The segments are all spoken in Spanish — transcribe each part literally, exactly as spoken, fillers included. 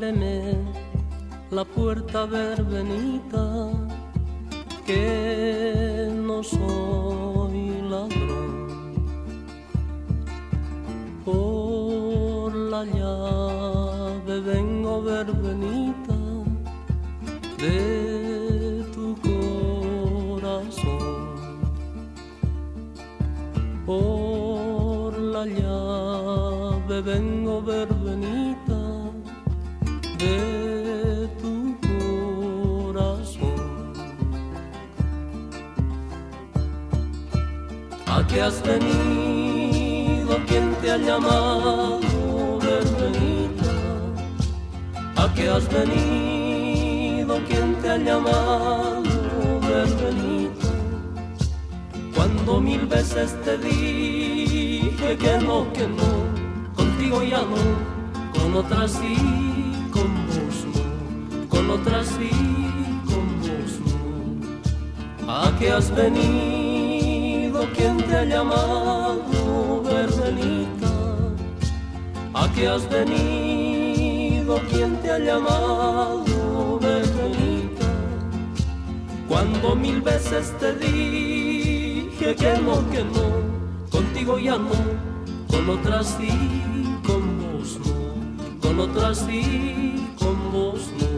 Ábreme la puerta, verbenita, que no soy ladrón. Por la llave vengo, verbenita, de tu corazón. Por la llave vengo, verbenita, de tu corazón. ¿A qué has venido? ¿Quién te ha llamado, verbenita? ¿A qué has venido? ¿Quién te ha llamado, verbenita? Cuando mil veces te dije que no, que no, contigo ya no, con otras sí, con vos no, con otras sí, con vos no. ¿A qué has venido? ¿Quién te ha llamado, verbenita? ¿A qué has venido? ¿Quién te ha llamado, verbenita? Cuando mil veces te dije que no, que no, contigo ya no, con otras sí, con vos no, con otras sí, con vos no.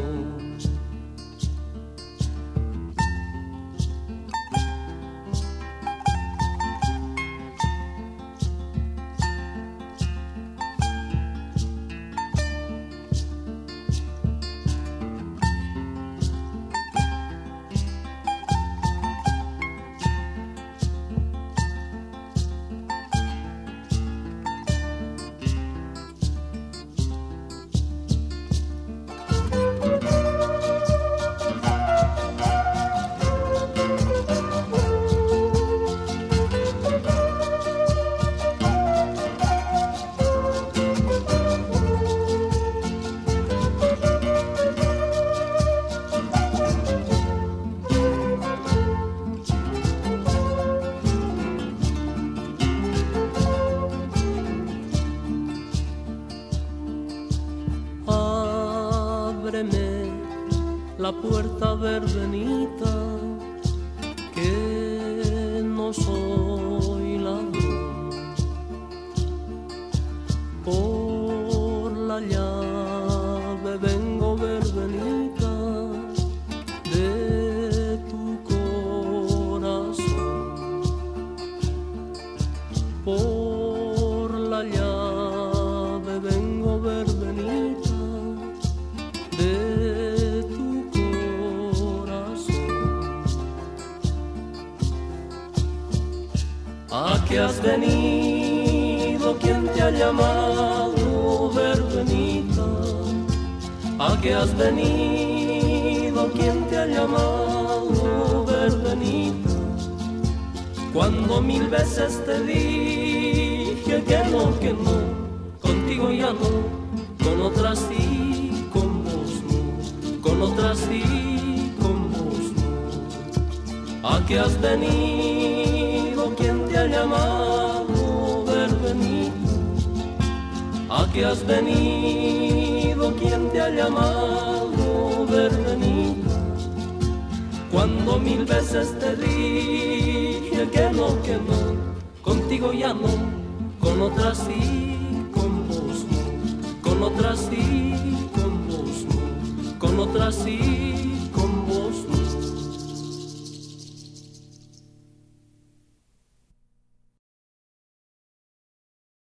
Ábreme la puerta, verbenita, que no soy ladrón. Por la llave vengo, verbenita, de tu corazón. Por la llave vengo, verbenita, de tu corazón. ¿A qué has venido? ¿Quién te ha llamado, verbenita? ¿A qué has venido? ¿Quién te ha llamado, verbenita? Cuando mil veces te dije que no, que no, contigo ya no, con otras sí, con vos no, con otras sí, con vos no. ¿A qué has venido? ¿Quién te ha llamado, verbenita? ¿A qué has venido? ¿Quién te ha llamado, verbenita? Cuando mil veces te dije que no, que no, contigo ya no, con otras sí, con otras sí, con vos no, con otras sí.